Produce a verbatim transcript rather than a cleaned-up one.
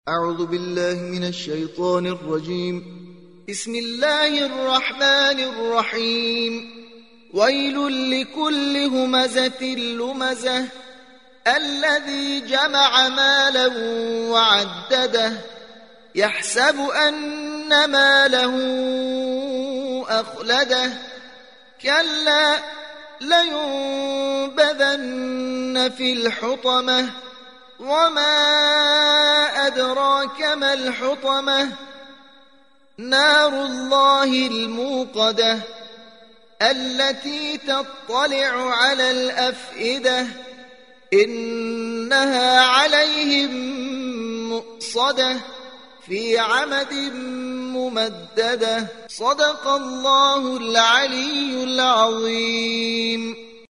أعوذ بالله من الشيطان الرجيم. بسم الله الرحمن الرحيم. ويل لكل همزة لمزة الذي جمع مالا وعدده يحسب أن ماله أخلده كلا لينبذن في الحطمة وما أدراك ما الحطمة نار الله الموقدة التي تطلع على الأفئدة إنها عليهم مؤصدة في عمد ممددة. صدق الله العلي العظيم.